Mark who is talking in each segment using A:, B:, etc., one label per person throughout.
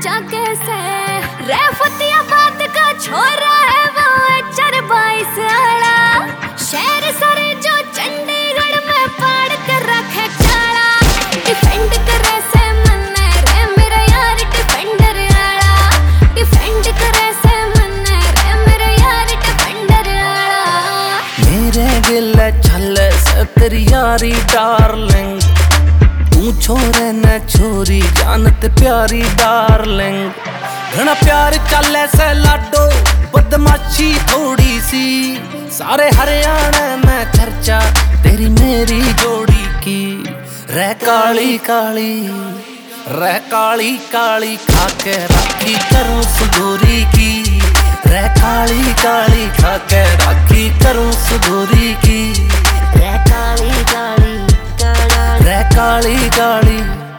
A: जाके से रेफतियाबाद का छोरा है वो HR 22 आड़ा। शहर सारे जो चंडीगढ़ में पाड़ कर रखे चाड़ा। डिफेंड करे से मन्ने रे मेरा यार डिफेंडर आड़ा। डिफेंड करे से मन्ने रे मेरा यार डिफेंडर आड़ा।
B: मेरे गिले छले से तेरी यारी डार्लिंग। तू छोरे न छोरी जानते प्यारी डार्लिंग। घना प्यार चले से लाडो बदमाशी थोड़ी सी। सारे हरियाणा में चर्चा तेरी मेरी जोड़ी की। रह काली काली रह काली काली खाके राखी करूं सुगोरी की। रह काली काली खाके राखी करूं सुगोरी की।
A: रह काली काली
B: रह काली काली।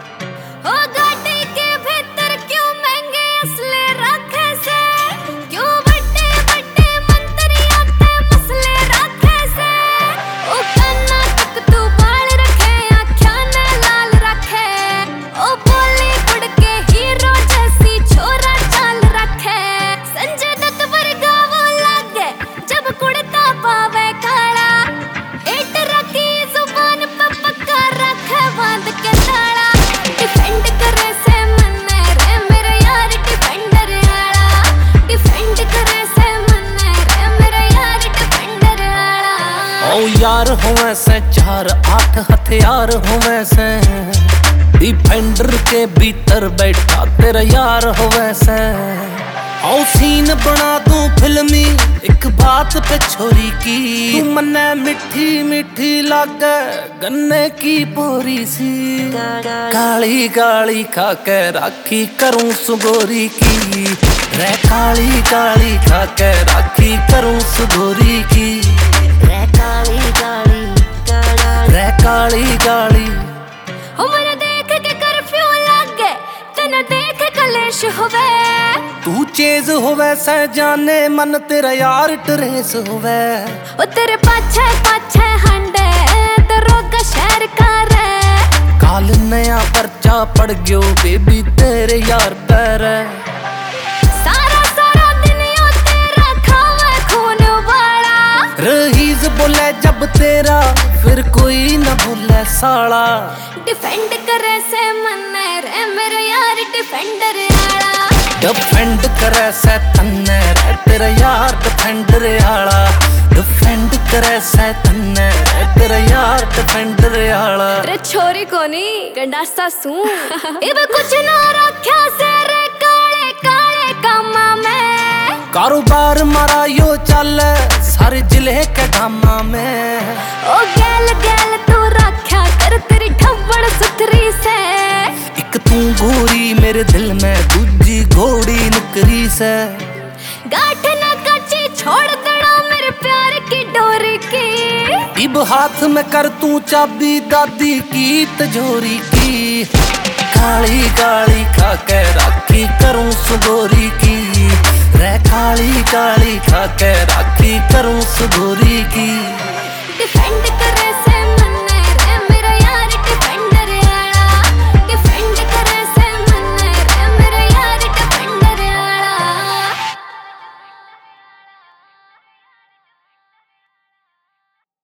A: ओ गाड़ी के भीतर क्यों महंगे असले रखे से। क्यों बड़े बड़े मंत्री आते मसले रखे से। ओ काना तक तू बाल रखे आँखियाँ ने लाल रखे। ओ बॉलीवुड के हीरो जैसी छोरा चाल रखे। संजय दत्त वर्गा वो लागे जब कुड़ता पावे काला। एट रखी जुबान पे पक्का रखे बांध के ताला। डिफेंड करे से मन्ने रे मेरा यार डिफेंडर आड़ा। डिफेंड करे से मन्ने रे मेरा यार डिफेंडर आड़ा।
B: ओ यार होवे से 4-8 हथियार होवे से। डिफेंडर के भीतर बैठा तेरा यार होवे से। ओ सीन बना दूं फिल्मी एक बात पे छोरी की। तू मन्ने मिठी मिठी लागे गन्ने की बोरी सी। काली काली खाके राखी करूं सुगोरी की। रह काली काली खाके राखी करूं सुगोरी की।
A: रह काली काली
B: रह काली काली।
A: उम्र देख के कर्फ्यू लागे तना देख कलेश होवे।
B: तू चेज होवे से जाने मन तेरा यार ट्रेस होवे।
A: ओ तेरे पाछे पाछे हंडे दरोगा शहर का रे।
B: काल नया पर्चा पड़ गयो बेबी तेरे यार पैर।
A: सारा सारा दिन यो तेरा खावे खून वाला।
B: रहीज बोले जब तेरा फिर कोई न बोले साला।
A: डिफेंड करे से मन्ने रे मेरा यार डिफेंडर आड़ा।
B: डिफेंड करे से तन्ने रे तेरा यार डिफेंडर आड़ा। डिफेंड करे से तन्ने रे तेरा यार डिफेंडर आड़ा।
A: रे छोरी कोनी गंडासा सू। इब कुछ ना रख्या से रे काले काले कामा में।
B: कारोबार मारा यो चल सारे जिले के गामा में।
A: ओ गैल गैल तू रख्या कर तेरी ठव्वड़ सुथरी से।
B: एक तू गोरी मेरे दिल में दूजी घोड़ी निकरी से।
A: गाठ ना कच्ची छोड़ देना मेरे प्यार की डोरी की।
B: इब हाथ में कर तू चाबी दादी की तिजोरी की। काली काली खाके राखी करूं सुगोरी की। रह काली काली खाके राखी करूं सुगोरी की।
A: डिफेंड करे